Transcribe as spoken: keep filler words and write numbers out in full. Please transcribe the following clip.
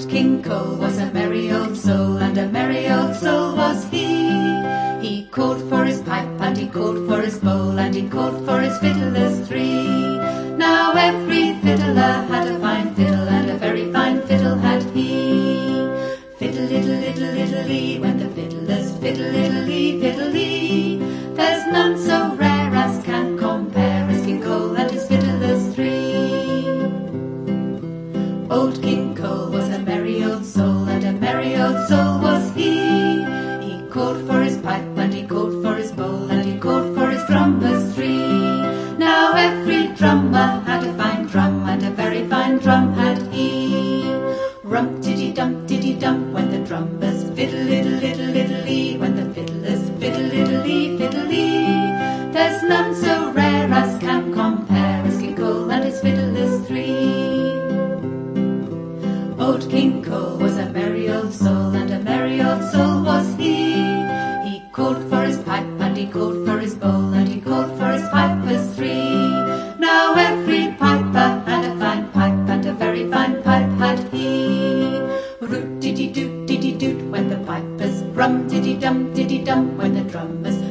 Old King Cole was a merry old soul, and a merry old soul was he. He called for his pipe, and he called for his bowl, and he called for his fiddlers three. Now every fiddler had a fine fiddle, and a very fine fiddle had he. Fiddle-iddle-iddle-iddle-lee, when the fiddlers fiddle-iddle-lee, fiddle-lee. There's none so rare as can compare as King Cole and his fiddlers three. Old King Cole was a merry old soul, and a merry old soul was he. He called for his pipe, and he called for his bowl, and he called for his drummers three. Now every drummer had a fine drum, and a very fine drum had he. Rum-tiddy-dum-tiddy-dum, when the drummers fiddle-iddle-iddle-iddle-lee, when the fiddlers fiddle-iddle-lee, fiddle-lee. There's none so rare as can compare as King Cole and his fiddlers three. Old King Cole was a merry old soul, and a merry old soul was he. He called for his pipe, and he called for his bowl, and he called for his pipers three. Now every piper had a fine pipe, and a very fine pipe had he. Root-tiddy-doot-tiddy-doot, when the pipers rum-tiddy-dum-tiddy-dum, when the drummers